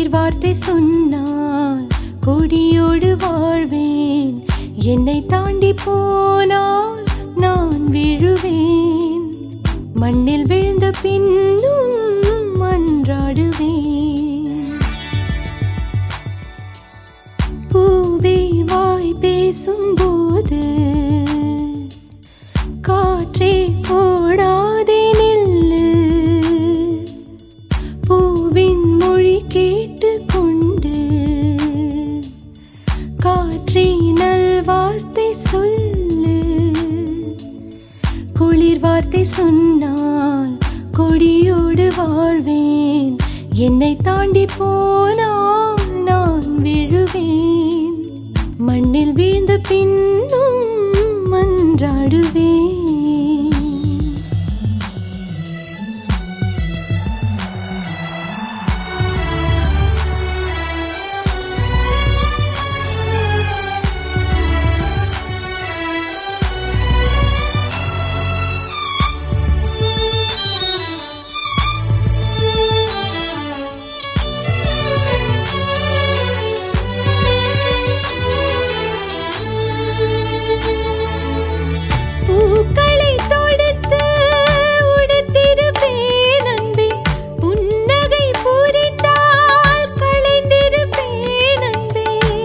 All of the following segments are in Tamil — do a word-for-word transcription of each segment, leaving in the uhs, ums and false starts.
குளிர் வார்த்தை சொன்னால் கொடியோடு வாழ்வேன். என்னை தாண்டி போனால் நான் விழுவேன். மண்ணில் விழுந்த பின்னும் மன்றாடுவேன். பூவே வாய் பேசும்போது காற்றே ஓடாதே நில்லு. பூவின் மொழி கேட்டு கொண்டு காற்றே நல்வார்த்தை சொல்லு. குளிர் வார்த்தை சொன்னால் கொடியோடு வாழ்வேன். என்னை தாண்டி போனால் நான் விழுவேன். மண்ணில் வீழ்ந்த பின்னும் மன்றாடுவேன். பூக்களை தொடுத்து உடுத்திருப்பேன் அன்பே. புன்னகை பூரித்தால் களைந்திருப்பேன் அன்பே.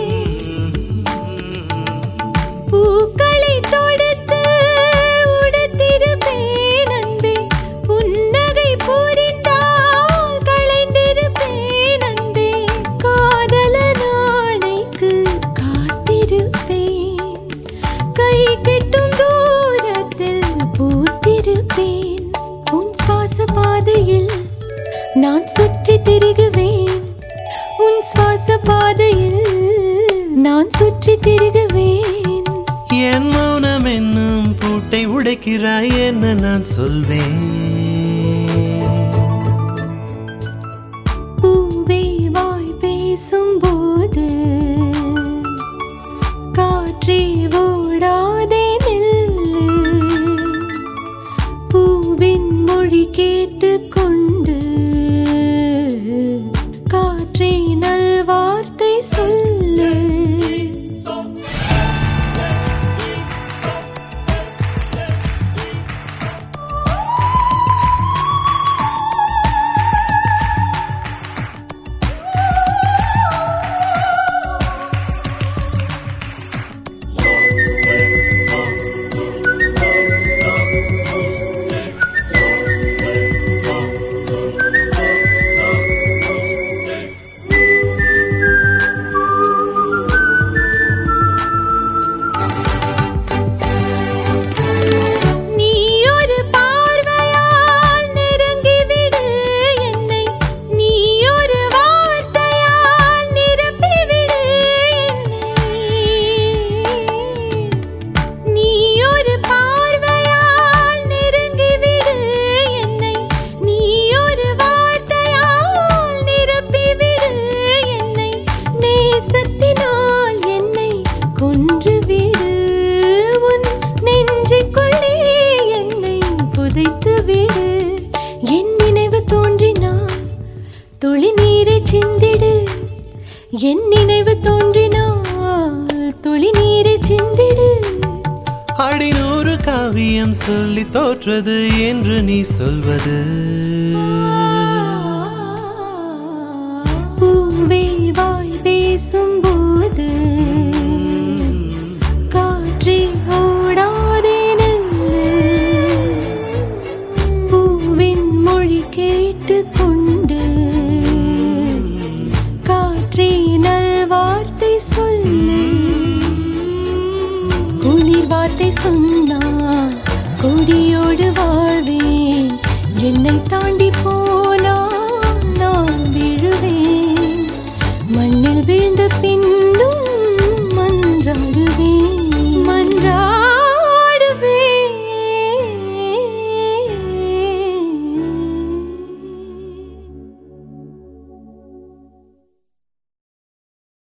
பூக்களை தொடுத்து உடுத்திருப்பேன் அன்பே. புன்னகை பூரித்தால் களைந்திருப்பேன் அன்பே. காதல நாளைக்கு காத்திருப்பேன். கை கெட்டும் பூத்திருப்பேன். உன் சுவாச பாதையில் நான் சுற்றி திரிகுவேன். உன் சுவாச பாதையில் நான் சுற்றி திரிகுவேன். என் மௌனம் என்னும் பூட்டை உடைக்கிறாய் என்ன நான் சொல்வேன். பூவே வாய் பேசும்போது காற்றே ஓடாதே நில்லு. பூவின் மொழி கேட்டு கொண்டு காற்றே நல்வார்த்தை சொல்லு. சத்தினால் என்னை கொன்றுவிடு. உன் நெஞ்சுக்குள்ளே என்னை புதைத்து விடு. என் நினைவு தோன்றினால் துளி நீரை சிந்திடு. என் நினைவு தோன்றினால் துளி நீரை சிந்திடு. அடிநூறு காவியம் சொல்லி தோற்றது என்று நீ சொல்வது. பூவே வாய் பேசும்போது